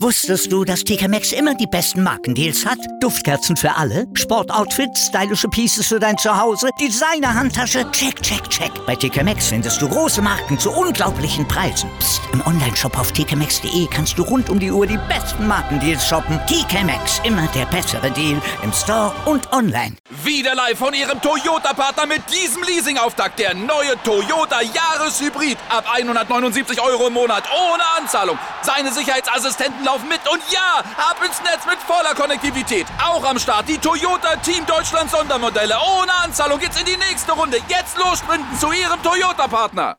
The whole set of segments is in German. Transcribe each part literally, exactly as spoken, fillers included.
Wusstest du, dass T K Maxx immer die besten Markendeals hat? Duftkerzen für alle, Sportoutfits, stylische Pieces für dein Zuhause, Designer-Handtasche, check, check, check. Bei T K Maxx findest du große Marken zu unglaublichen Preisen. Psst. Im Onlineshop auf t k maxx punkt de kannst du rund um die Uhr die besten Markendeals shoppen. T K Maxx, immer der bessere Deal im Store und online. Wieder live von Ihrem Toyota-Partner mit diesem Leasing-Auftakt. Der neue Toyota Jahreshybrid. Ab hundertneunundsiebzig Euro im Monat ohne Anzahlung. Seine Sicherheitsassistenten laufen mit und ja, ab ins Netz mit voller Konnektivität. Auch am Start die Toyota Team Deutschland Sondermodelle. Ohne Anzahlung geht's in die nächste Runde. Jetzt los sprinten zu Ihrem Toyota-Partner.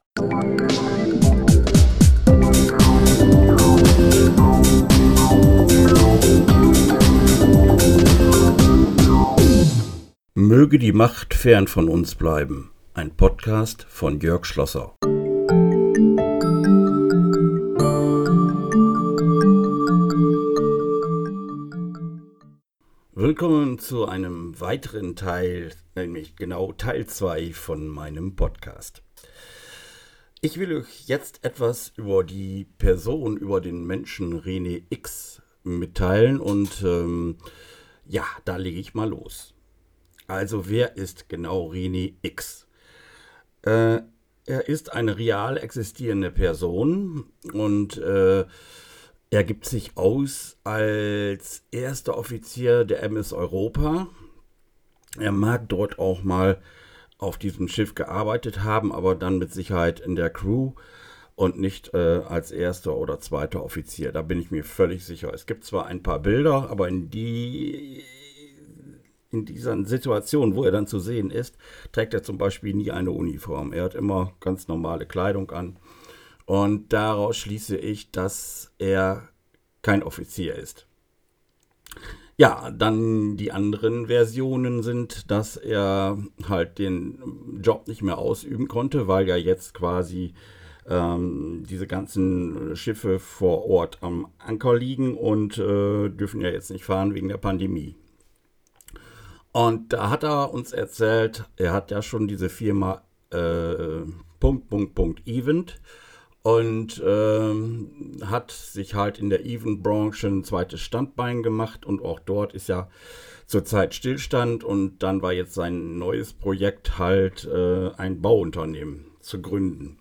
Möge die Macht fern von uns bleiben. Ein Podcast von Jörg Schlosser. Willkommen zu einem weiteren Teil, nämlich genau Teil zwei von meinem Podcast. Ich will euch jetzt etwas über die Person, über den Menschen René X mitteilen und ähm, ja, da lege ich mal los. Also wer ist genau René X? Äh, er ist eine real existierende Person und äh, er gibt sich aus als erster Offizier der M S Europa. Er mag dort auch mal auf diesem Schiff gearbeitet haben, aber dann mit Sicherheit in der Crew und nicht äh, als erster oder zweiter Offizier. Da bin ich mir völlig sicher. Es gibt zwar ein paar Bilder, aber in die... In dieser Situation, wo er dann zu sehen ist, trägt er zum Beispiel nie eine Uniform. Er hat immer ganz normale Kleidung an. Und daraus schließe ich, dass er kein Offizier ist. Ja, dann die anderen Versionen sind, dass er halt den Job nicht mehr ausüben konnte, weil ja jetzt quasi ähm, diese ganzen Schiffe vor Ort am Anker liegen und äh, dürfen ja jetzt nicht fahren wegen der Pandemie. Und da hat er uns erzählt, er hat ja schon diese Firma äh, Punkt, Punkt, Punkt, Event und ähm, hat sich halt in der Event-Branche ein zweites Standbein gemacht und auch dort ist ja zurzeit Stillstand und dann war jetzt sein neues Projekt halt äh, ein Bauunternehmen zu gründen.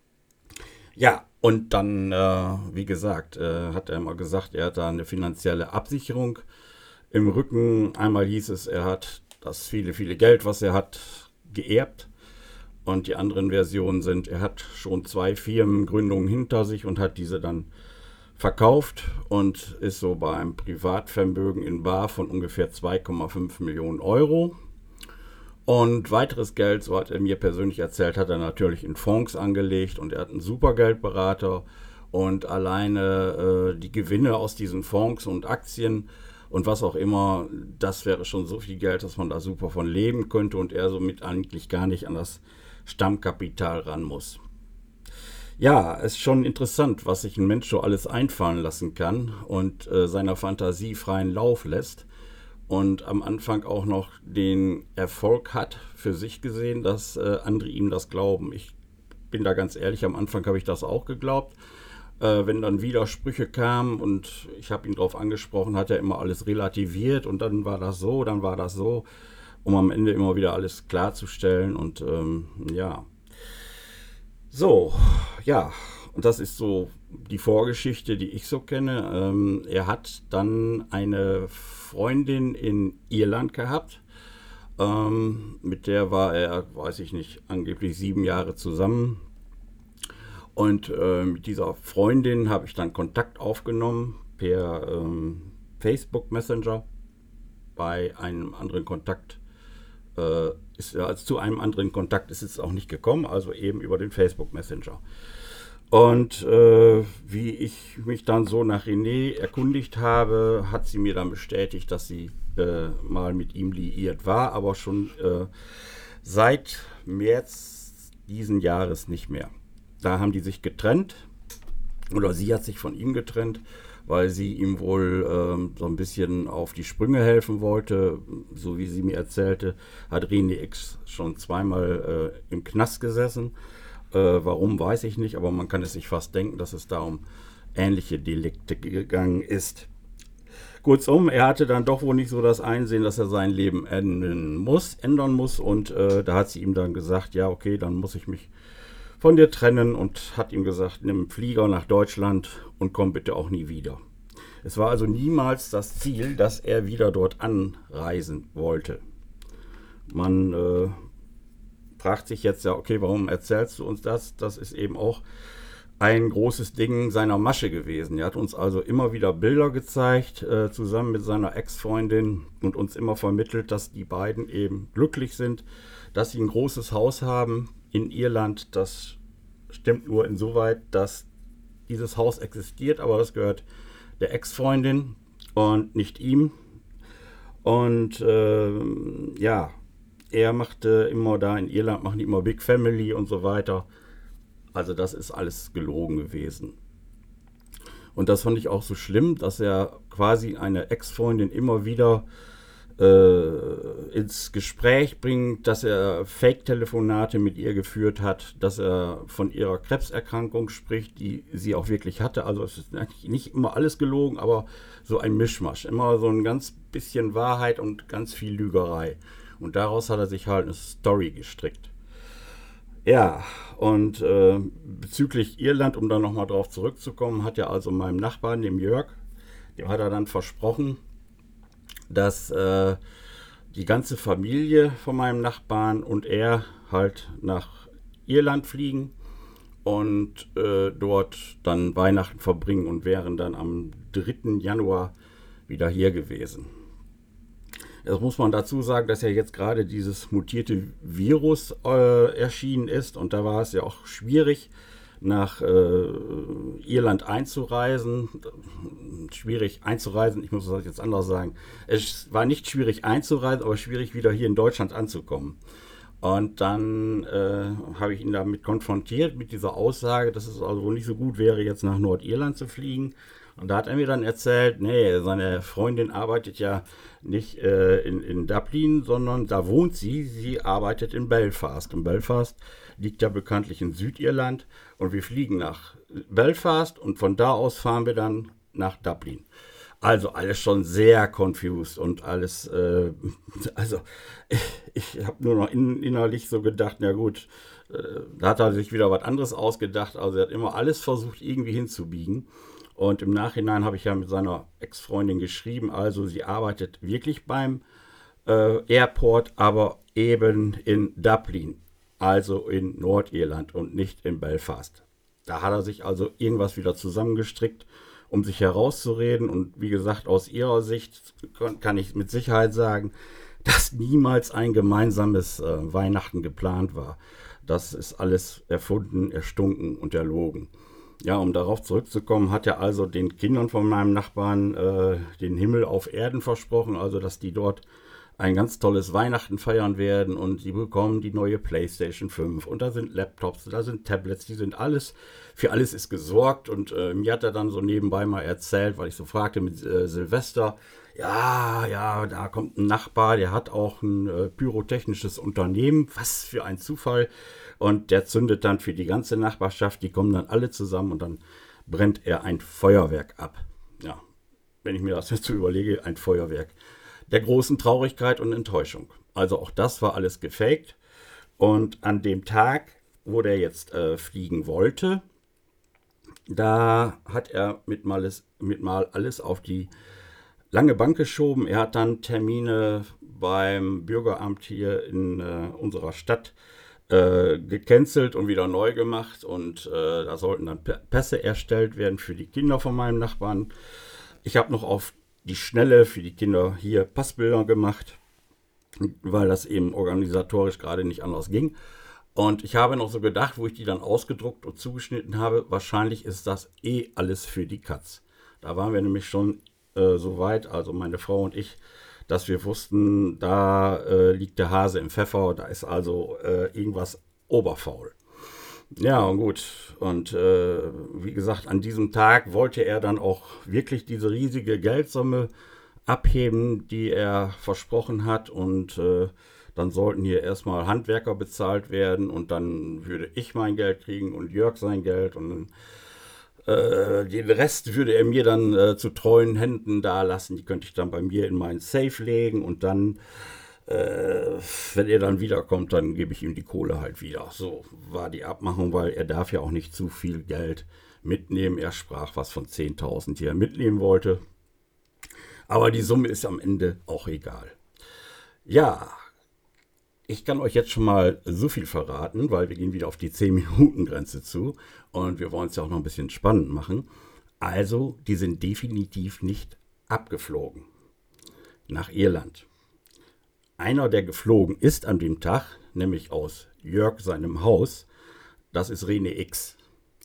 Ja, und dann, äh, wie gesagt, äh, hat er immer gesagt, er hat da eine finanzielle Absicherung im Rücken. Einmal hieß es, er hat das viele, viele Geld, was er hat, geerbt. Und die anderen Versionen sind, er hat schon zwei Firmengründungen hinter sich und hat diese dann verkauft und ist so bei einem Privatvermögen in bar von ungefähr zwei Komma fünf Millionen Euro. Und weiteres Geld, so hat er mir persönlich erzählt, hat er natürlich in Fonds angelegt und er hat einen super Geldberater. Und alleine äh, die Gewinne aus diesen Fonds und Aktien und was auch immer, das wäre schon so viel Geld, dass man da super von leben könnte und er somit eigentlich gar nicht an das Stammkapital ran muss. Ja, es ist schon interessant, was sich ein Mensch so alles einfallen lassen kann und äh, seiner Fantasie freien Lauf lässt und am Anfang auch noch den Erfolg hat für sich gesehen, dass äh, andere ihm das glauben. Ich bin da ganz ehrlich, am Anfang habe ich das auch geglaubt. Äh, wenn dann Widersprüche kamen und ich habe ihn darauf angesprochen, hat er immer alles relativiert und dann war das so, dann war das so, um am Ende immer wieder alles klarzustellen und ähm, ja. So, ja, und das ist so die Vorgeschichte, die ich so kenne. Ähm, er hat dann eine Freundin in Irland gehabt, ähm, mit der war er, weiß ich nicht, angeblich sieben Jahre zusammen. Und äh, mit dieser Freundin habe ich dann Kontakt aufgenommen per ähm, Facebook Messenger. Bei einem anderen Kontakt äh, ist also zu einem anderen Kontakt ist es auch nicht gekommen, also eben über den Facebook Messenger. Und äh, wie ich mich dann so nach René erkundigt habe, hat sie mir dann bestätigt, dass sie äh, mal mit ihm liiert war, aber schon äh, seit März diesen Jahres nicht mehr. Da haben die sich getrennt oder sie hat sich von ihm getrennt, weil sie ihm wohl ähm, so ein bisschen auf die Sprünge helfen wollte. So wie sie mir erzählte, hat René X schon zweimal äh, im Knast gesessen. Äh, warum, weiß ich nicht, aber man kann es sich fast denken, dass es da um ähnliche Delikte gegangen ist. Kurzum, er hatte dann doch wohl nicht so das Einsehen, dass er sein Leben ändern muss, ändern muss und äh, da hat sie ihm dann gesagt, ja okay, dann muss ich mich von dir trennen und hat ihm gesagt, nimm einen Flieger nach Deutschland und komm bitte auch nie wieder. Es war also niemals das Ziel, dass er wieder dort anreisen wollte. Man äh, fragt sich jetzt ja, okay, warum erzählst du uns das? Das ist eben auch ein großes Ding seiner Masche gewesen. Er hat uns also immer wieder Bilder gezeigt, äh, zusammen mit seiner Ex-Freundin und uns immer vermittelt, dass die beiden eben glücklich sind, dass sie ein großes Haus haben in Irland. Das stimmt nur insoweit, dass dieses Haus existiert, aber das gehört der Ex-Freundin und nicht ihm. Und äh, ja, er machte immer da in Irland, machen die immer Big Family und so weiter. Also das ist alles gelogen gewesen. Und das fand ich auch so schlimm, dass er quasi eine Ex-Freundin immer wieder äh, ins Gespräch bringt, dass er Fake-Telefonate mit ihr geführt hat, dass er von ihrer Krebserkrankung spricht, die sie auch wirklich hatte. Also es ist nicht immer alles gelogen, aber so ein Mischmasch. Immer so ein ganz bisschen Wahrheit und ganz viel Lügerei. Und daraus hat er sich halt eine Story gestrickt. Ja, und äh, bezüglich Irland, um da nochmal drauf zurückzukommen, hat er also meinem Nachbarn, dem Jörg, dem hat er dann versprochen, dass äh, die ganze Familie von meinem Nachbarn und er halt nach Irland fliegen und äh, dort dann Weihnachten verbringen und wären dann am dritten Januar wieder hier gewesen. Das muss man dazu sagen, dass ja jetzt gerade dieses mutierte Virus äh, erschienen ist und da war es ja auch schwierig, nach äh, Irland einzureisen. Schwierig einzureisen, ich muss das jetzt anders sagen. Es war nicht schwierig einzureisen, aber schwierig wieder hier in Deutschland anzukommen. Und dann äh, habe ich ihn damit konfrontiert, mit dieser Aussage, dass es also wohl nicht so gut wäre, jetzt nach Nordirland zu fliegen. Und da hat er mir dann erzählt, nee, seine Freundin arbeitet ja nicht äh, in, in Dublin, sondern da wohnt sie. Sie arbeitet in Belfast. Und Belfast liegt ja bekanntlich in Südirland. Und wir fliegen nach Belfast und von da aus fahren wir dann nach Dublin. Also alles schon sehr confused und alles, äh, also ich, ich habe nur noch in, innerlich so gedacht, na gut, äh, da hat er sich wieder was anderes ausgedacht. Also er hat immer alles versucht irgendwie hinzubiegen. Und im Nachhinein habe ich ja mit seiner Ex-Freundin geschrieben, also sie arbeitet wirklich beim äh, Airport, aber eben in Dublin, also in Nordirland und nicht in Belfast. Da hat er sich also irgendwas wieder zusammengestrickt, um sich herauszureden. Und wie gesagt, aus ihrer Sicht kann ich mit Sicherheit sagen, dass niemals ein gemeinsames äh, Weihnachten geplant war. Das ist alles erfunden, erstunken und erlogen. Ja, um darauf zurückzukommen, hat er also den Kindern von meinem Nachbarn äh, den Himmel auf Erden versprochen, also dass die dort ein ganz tolles Weihnachten feiern werden und sie bekommen die neue PlayStation fünf und da sind Laptops, da sind Tablets, die sind alles, für alles ist gesorgt und äh, mir hat er dann so nebenbei mal erzählt, weil ich so fragte mit äh, Silvester, ja, ja, da kommt ein Nachbar, der hat auch ein äh, pyrotechnisches Unternehmen, was für ein Zufall. Und der zündet dann für die ganze Nachbarschaft, die kommen dann alle zusammen und dann brennt er ein Feuerwerk ab. Ja, wenn ich mir das jetzt so überlege, ein Feuerwerk der großen Traurigkeit und Enttäuschung. Also auch das war alles gefaked. Und an dem Tag, wo der jetzt äh, fliegen wollte, da hat er mit mal, alles, mit mal alles auf die lange Bank geschoben. Er hat dann Termine beim Bürgeramt hier in äh, unserer Stadt Äh, gecancelt und wieder neu gemacht und äh, da sollten dann Pässe erstellt werden für die Kinder von meinem Nachbarn. Ich habe noch auf die Schnelle für die Kinder hier Passbilder gemacht, weil das eben organisatorisch gerade nicht anders ging. Und ich habe noch so gedacht, wo ich die dann ausgedruckt und zugeschnitten habe, wahrscheinlich ist das eh alles für die Katz. Da waren wir nämlich schon äh, so weit, also meine Frau und ich, dass wir wussten, da äh, liegt der Hase im Pfeffer, da ist also äh, irgendwas oberfaul. Ja, und gut. Und äh, wie gesagt, an diesem Tag wollte er dann auch wirklich diese riesige Geldsumme abheben, die er versprochen hat. Und äh, dann sollten hier erstmal Handwerker bezahlt werden und dann würde ich mein Geld kriegen und Jörg sein Geld. Und Äh, den Rest würde er mir dann äh, zu treuen Händen dalassen. Die könnte ich dann bei mir in meinen Safe legen und dann, äh, wenn er dann wiederkommt, dann gebe ich ihm die Kohle halt wieder. So war die Abmachung, weil er darf ja auch nicht zu viel Geld mitnehmen. Er sprach was von zehntausend, die er mitnehmen wollte. Aber die Summe ist am Ende auch egal. Ja, ich kann euch jetzt schon mal so viel verraten, weil wir gehen wieder auf die zehn-Minuten-Grenze zu und wir wollen es ja auch noch ein bisschen spannend machen. Also, die sind definitiv nicht abgeflogen nach Irland. Einer, der geflogen ist an dem Tag, nämlich aus Jörg seinem Haus, das ist René X.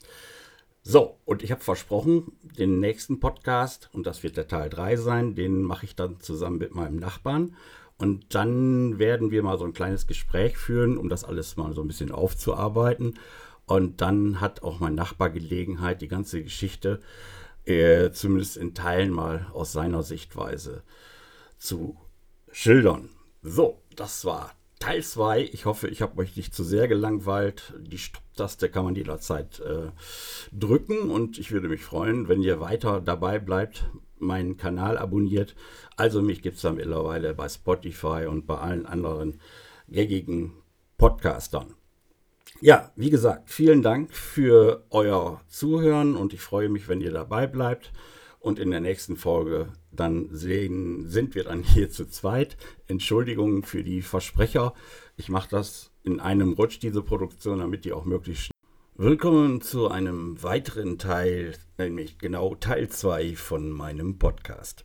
So, und ich habe versprochen, den nächsten Podcast, und das wird der Teil drei sein, den mache ich dann zusammen mit meinem Nachbarn. Und dann werden wir mal so ein kleines Gespräch führen, um das alles mal so ein bisschen aufzuarbeiten. Und dann hat auch mein Nachbar Gelegenheit, die ganze Geschichte äh, zumindest in Teilen mal aus seiner Sichtweise zu schildern. So, das war Teil zwei. Ich hoffe, ich habe euch nicht zu sehr gelangweilt. Die Stopp-Taste kann man jederzeit äh, drücken und ich würde mich freuen, wenn ihr weiter dabei bleibt, meinen Kanal abonniert. Also mich gibt es dann mittlerweile bei Spotify und bei allen anderen gängigen Podcastern. Ja, wie gesagt, vielen Dank für euer Zuhören und ich freue mich, wenn ihr dabei bleibt. Und in der nächsten Folge dann sehen, sind wir dann hier zu zweit. Entschuldigung für die Versprecher. Ich mache das in einem Rutsch, diese Produktion, damit die auch möglichst schnell. Willkommen zu einem weiteren Teil, nämlich genau Teil zwei von meinem Podcast.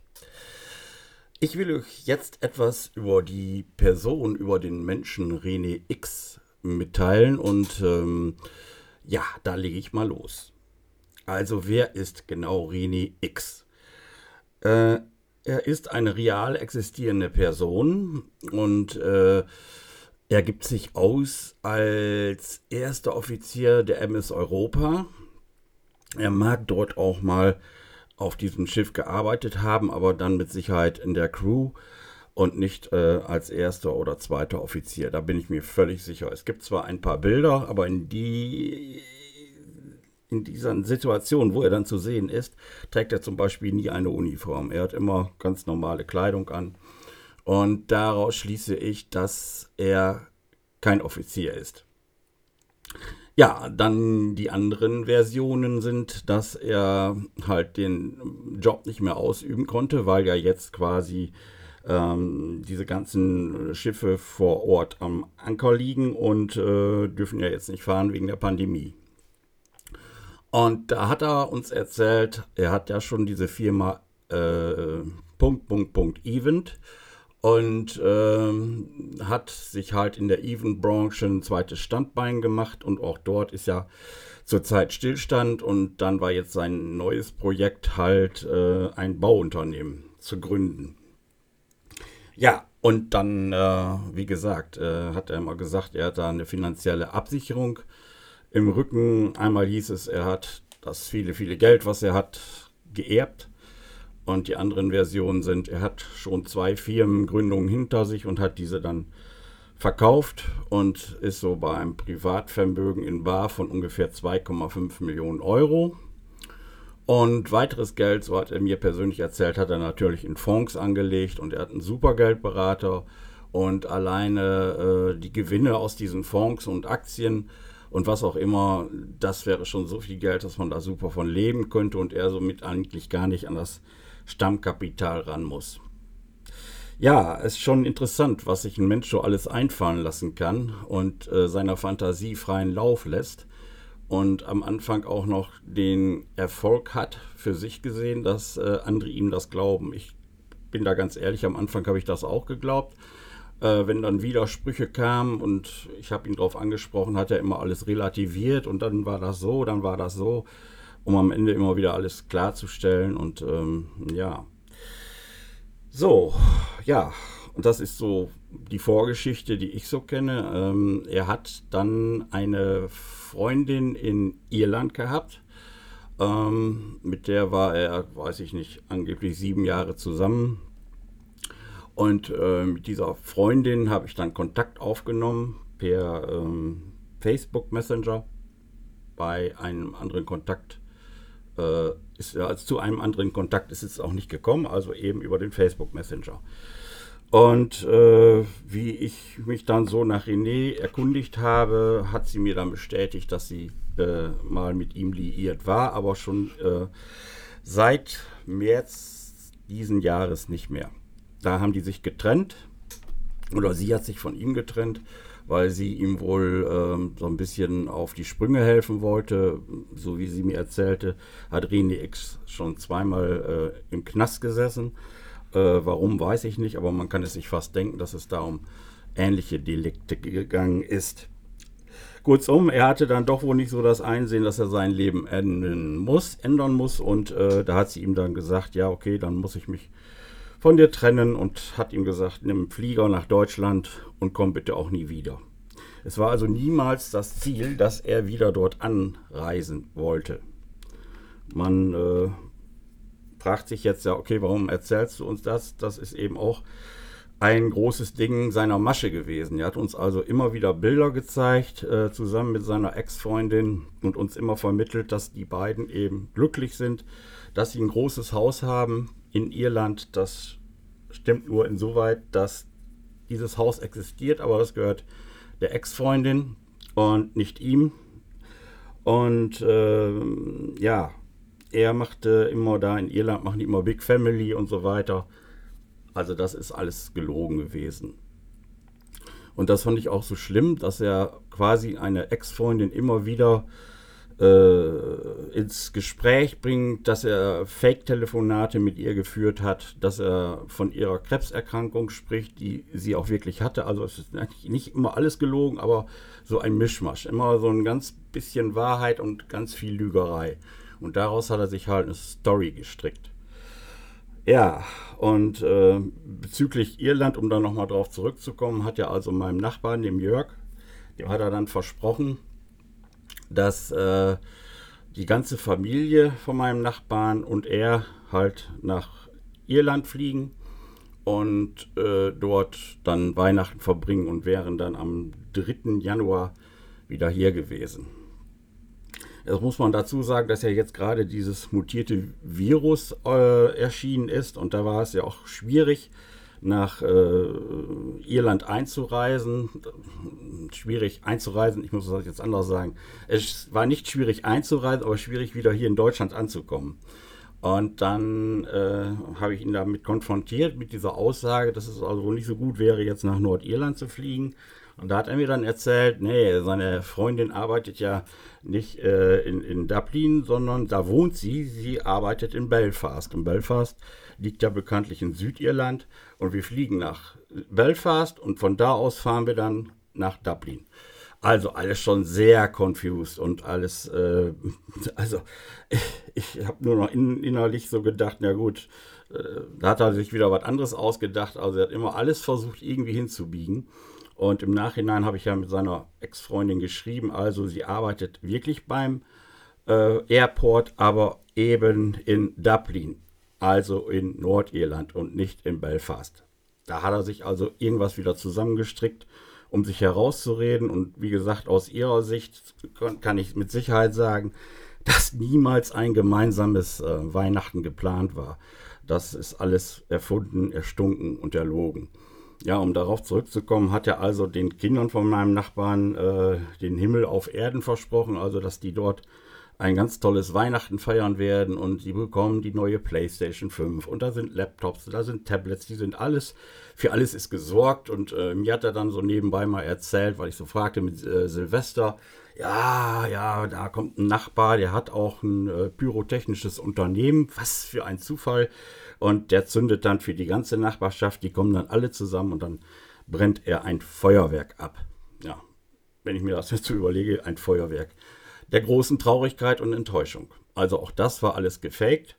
Ich will euch jetzt etwas über die Person, über den Menschen René X mitteilen und ähm, ja, da lege ich mal los. Also wer ist genau René X? Äh, er ist eine real existierende Person und äh, er gibt sich aus als erster Offizier der M S Europa. Er mag dort auch mal auf diesem Schiff gearbeitet haben, aber dann mit Sicherheit in der Crew und nicht äh, als erster oder zweiter Offizier. Da bin ich mir völlig sicher. Es gibt zwar ein paar Bilder, aber in die... In dieser Situation, wo er dann zu sehen ist, trägt er zum Beispiel nie eine Uniform. Er hat immer ganz normale Kleidung an. Und daraus schließe ich, dass er kein Offizier ist. Ja, dann die anderen Versionen sind, dass er halt den Job nicht mehr ausüben konnte, weil ja jetzt quasi ähm, diese ganzen Schiffe vor Ort am Anker liegen und äh, dürfen ja jetzt nicht fahren wegen der Pandemie. Und da hat er uns erzählt, er hat ja schon diese Firma äh, Punkt, Punkt, Punkt, Event und ähm, hat sich halt in der Event-Branche ein zweites Standbein gemacht und auch dort ist ja zurzeit Stillstand und dann war jetzt sein neues Projekt halt äh, ein Bauunternehmen zu gründen. Ja, und dann, äh, wie gesagt, äh, hat er immer gesagt, er hat da eine finanzielle Absicherung im Rücken. Einmal hieß es, er hat das viele, viele Geld, was er hat, geerbt. Und die anderen Versionen sind, er hat schon zwei Firmengründungen hinter sich und hat diese dann verkauft und ist so bei einem Privatvermögen in bar von ungefähr zwei Komma fünf Millionen Euro. Und weiteres Geld, so hat er mir persönlich erzählt, hat er natürlich in Fonds angelegt und er hat einen super Geldberater. Und alleine äh, die Gewinne aus diesen Fonds und Aktien und was auch immer, das wäre schon so viel Geld, dass man da super von leben könnte und er somit eigentlich gar nicht an das Stammkapital ran muss. Ja, es ist schon interessant, was sich ein Mensch so alles einfallen lassen kann und äh, seiner Fantasie freien Lauf lässt und am Anfang auch noch den Erfolg hat für sich gesehen, dass äh, andere ihm das glauben. Ich bin da ganz ehrlich, am Anfang habe ich das auch geglaubt. Äh, wenn dann Widersprüche kamen und ich habe ihn darauf angesprochen, hat er immer alles relativiert und dann war das so, dann war das so, um am Ende immer wieder alles klarzustellen und ähm, ja. So, ja, und das ist so die Vorgeschichte, die ich so kenne. Ähm, er hat dann eine Freundin in Irland gehabt, ähm, mit der war er, weiß ich nicht, angeblich sieben Jahre zusammen. Und äh, mit dieser Freundin habe ich dann Kontakt aufgenommen per ähm, Facebook Messenger bei einem anderen Kontakt äh, ist ja als zu einem anderen Kontakt ist es auch nicht gekommen, also eben über den Facebook Messenger. Und äh, wie ich mich dann so nach René erkundigt habe, hat sie mir dann bestätigt, dass sie äh, mal mit ihm liiert war, aber schon äh, seit März diesen Jahres nicht mehr. Da haben die sich getrennt, oder sie hat sich von ihm getrennt, weil sie ihm wohl ähm, so ein bisschen auf die Sprünge helfen wollte. So wie sie mir erzählte, hat René X schon zweimal äh, im Knast gesessen. Äh, warum, weiß ich nicht, aber man kann es sich fast denken, dass es da um ähnliche Delikte gegangen ist. Kurzum, er hatte dann doch wohl nicht so das Einsehen, dass er sein Leben ändern muss, ändern muss und äh, da hat sie ihm dann gesagt, ja okay, dann muss ich mich von dir trennen und hat ihm gesagt, nimm einen Flieger nach Deutschland und komm bitte auch nie wieder. Es war also niemals das Ziel, dass er wieder dort anreisen wollte. Man äh, fragt sich jetzt ja, okay, warum erzählst du uns das? Das ist eben auch ein großes Ding seiner Masche gewesen. Er hat uns also immer wieder Bilder gezeigt, äh, zusammen mit seiner Ex-Freundin und uns immer vermittelt, dass die beiden eben glücklich sind, dass sie ein großes Haus haben in Irland. Das stimmt nur insoweit, dass dieses Haus existiert, aber das gehört der Ex-Freundin und nicht ihm. Und äh, ja, er machte immer da in Irland, machen die immer Big Family und so weiter. Also das ist alles gelogen gewesen. Und das fand ich auch so schlimm, dass er quasi eine Ex-Freundin immer wieder äh, ins Gespräch bringt, dass er Fake-Telefonate mit ihr geführt hat, dass er von ihrer Krebserkrankung spricht, die sie auch wirklich hatte. Also es ist nicht immer alles gelogen, aber so ein Mischmasch. Immer so ein ganz bisschen Wahrheit und ganz viel Lügerei. Und daraus hat er sich halt eine Story gestrickt. Ja, und äh, bezüglich Irland, um da nochmal drauf zurückzukommen, hat er also meinem Nachbarn, dem Jörg, dem hat er dann versprochen, dass äh, die ganze Familie von meinem Nachbarn und er halt nach Irland fliegen und äh, dort dann Weihnachten verbringen und wären dann am dritten Januar wieder hier gewesen. Das muss man dazu sagen, dass ja jetzt gerade dieses mutierte Virus äh, erschienen ist und da war es ja auch schwierig, nach äh, Irland einzureisen. Schwierig einzureisen, ich muss das jetzt anders sagen. Es war nicht schwierig einzureisen, aber schwierig wieder hier in Deutschland anzukommen. Und dann äh, habe ich ihn damit konfrontiert, mit dieser Aussage, dass es also wohl nicht so gut wäre, jetzt nach Nordirland zu fliegen. Und da hat er mir dann erzählt, nee, seine Freundin arbeitet ja nicht äh, in, in Dublin, sondern da wohnt sie. Sie arbeitet in Belfast. Und Belfast liegt ja bekanntlich in Südirland. Und wir fliegen nach Belfast und von da aus fahren wir dann nach Dublin. Also alles schon sehr confused und alles, äh, also ich, ich habe nur noch in, innerlich so gedacht, na gut, äh, da hat er sich wieder was anderes ausgedacht. Also er hat immer alles versucht irgendwie hinzubiegen. Und im Nachhinein habe ich ja mit seiner Ex-Freundin geschrieben, also sie arbeitet wirklich beim äh, Airport, aber eben in Dublin, also in Nordirland und nicht in Belfast. Da hat er sich also irgendwas wieder zusammengestrickt, um sich herauszureden. Und wie gesagt, aus ihrer Sicht kann ich mit Sicherheit sagen, dass niemals ein gemeinsames äh, Weihnachten geplant war. Das ist alles erfunden, erstunken und erlogen. Ja, um darauf zurückzukommen, hat er also den Kindern von meinem Nachbarn äh, den Himmel auf Erden versprochen, also dass die dort ein ganz tolles Weihnachten feiern werden und sie bekommen die neue PlayStation fünf und da sind Laptops, da sind Tablets, die sind alles, für alles ist gesorgt und äh, mir hat er dann so nebenbei mal erzählt, weil ich so fragte mit äh, Silvester, ja, ja, da kommt ein Nachbar, der hat auch ein äh, pyrotechnisches Unternehmen, was für ein Zufall. Und der zündet dann für die ganze Nachbarschaft, die kommen dann alle zusammen und dann brennt er ein Feuerwerk ab. Ja, wenn ich mir das jetzt so überlege, ein Feuerwerk der großen Traurigkeit und Enttäuschung. Also auch das war alles gefaked.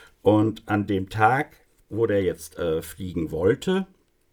Und an dem Tag, wo der jetzt äh, fliegen wollte,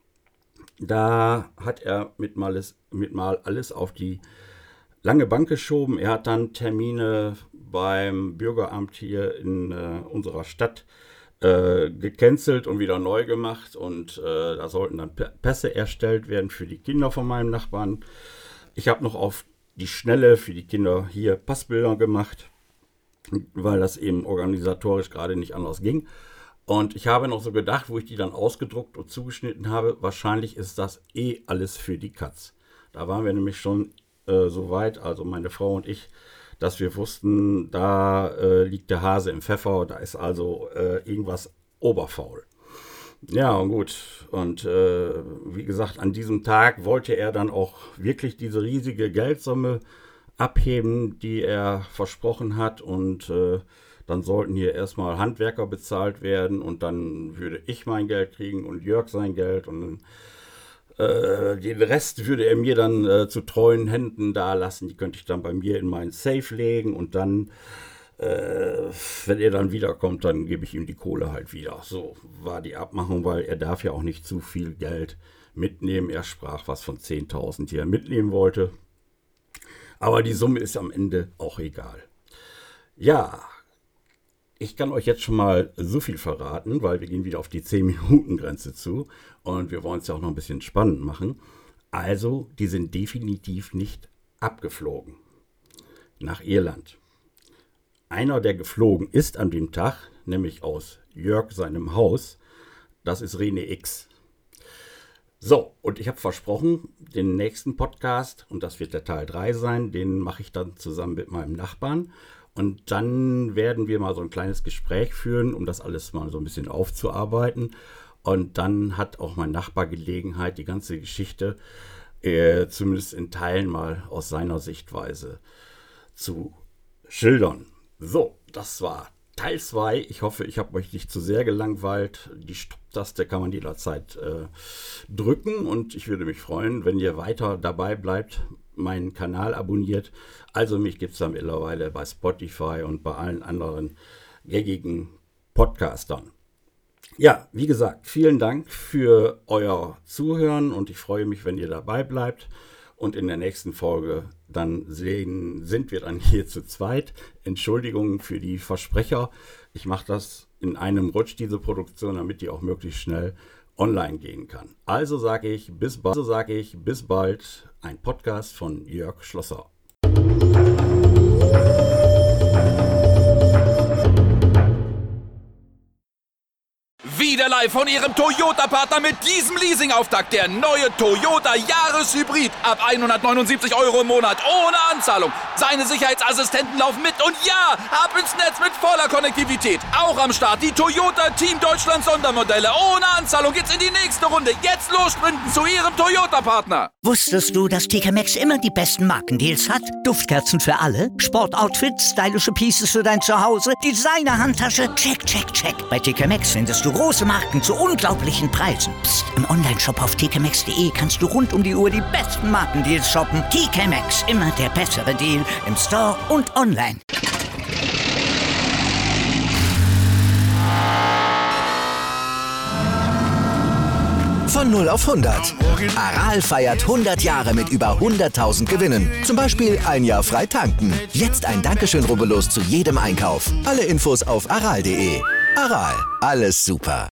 da hat er mit mal, alles, mit mal alles auf die lange Bank geschoben. Er hat dann Termine beim Bürgeramt hier in äh, unserer Stadt Äh, gecancelt und wieder neu gemacht und äh, da sollten dann Pässe erstellt werden für die Kinder von meinem Nachbarn. Ich habe noch auf die Schnelle für die Kinder hier Passbilder gemacht weil das eben organisatorisch gerade nicht anders ging. Und ich habe noch so gedacht, wo ich die dann ausgedruckt und zugeschnitten habe, wahrscheinlich ist das eh alles für die Katz. Da waren wir nämlich schon äh, so weit, also meine Frau und ich, dass wir wussten, da äh, liegt der Hase im Pfeffer, da ist also äh, irgendwas oberfaul. Ja, und gut. Und äh, wie gesagt, an diesem Tag wollte er dann auch wirklich diese riesige Geldsumme abheben, die er versprochen hat. Und äh, dann sollten hier erstmal Handwerker bezahlt werden und dann würde ich mein Geld kriegen und Jörg sein Geld und äh, den Rest würde er mir dann äh, zu treuen Händen dalassen. Die könnte ich dann bei mir in meinen Safe legen und dann, äh, wenn er dann wiederkommt, dann gebe ich ihm die Kohle halt wieder. So war die Abmachung, weil er darf ja auch nicht zu viel Geld mitnehmen. Er sprach was von zehntausend, die er mitnehmen wollte. Aber die Summe ist am Ende auch egal. Ja, ich kann euch jetzt schon mal so viel verraten, weil wir gehen wieder auf die zehn-Minuten-Grenze zu und wir wollen es ja auch noch ein bisschen spannend machen. Also, die sind definitiv nicht abgeflogen nach Irland. Einer, der geflogen ist an dem Tag, nämlich aus Jörg seinem Haus, das ist René X. So, und ich habe versprochen, den nächsten Podcast, und das wird der Teil drei sein, den mache ich dann zusammen mit meinem Nachbarn. Und dann werden wir mal so ein kleines Gespräch führen, um das alles mal so ein bisschen aufzuarbeiten. Und dann hat auch mein Nachbar Gelegenheit, die ganze Geschichte äh, zumindest in Teilen mal aus seiner Sichtweise zu schildern. So, das war Teil zwei. Ich hoffe, ich habe euch nicht zu sehr gelangweilt. Die Stopp-Taste kann man jederzeit äh, drücken und ich würde mich freuen, wenn ihr weiter dabei bleibt, meinen Kanal abonniert. Also mich gibt es dann mittlerweile bei Spotify und bei allen anderen gängigen Podcastern. Ja, wie gesagt, vielen Dank für euer Zuhören und ich freue mich, wenn ihr dabei bleibt. Und in der nächsten Folge dann sehen, sind wir dann hier zu zweit. Entschuldigung für die Versprecher. Ich mache das in einem Rutsch, diese Produktion, damit die auch möglichst schnell online gehen kann. Also sage ich bis bald, also sage ich bis bald, ein Podcast von Jörg Schlosser. Wieder live von Ihrem Toyota-Partner mit diesem Leasing-Auftakt. Der neue Toyota Jahreshybrid. Ab hundertneunundsiebzig Euro im Monat. Ohne Anzahlung. Seine Sicherheitsassistenten laufen mit. Und ja, ab ins Netz mit voller Konnektivität. Auch am Start die Toyota Team Deutschland Sondermodelle. Ohne Anzahlung geht's in die nächste Runde. Jetzt los sprinten zu Ihrem Toyota-Partner. Wusstest du, dass T K Maxx immer die besten Markendeals hat? Duftkerzen für alle, Sportoutfits, stylische Pieces für dein Zuhause, Designer-Handtasche, check, check, check. Bei T K Maxx findest du große Marken zu unglaublichen Preisen. Psst. Im Onlineshop auf t k maxx punkt d e kannst du rund um die Uhr die besten Markendeals shoppen. T K Maxx, immer der bessere Deal im Store und online. Von null auf hundert. Aral feiert hundert Jahre mit über hunderttausend Gewinnen. Zum Beispiel ein Jahr frei tanken. Jetzt ein Dankeschön, rubbellos zu jedem Einkauf. Alle Infos auf aral punkt d e. Aral, alles super.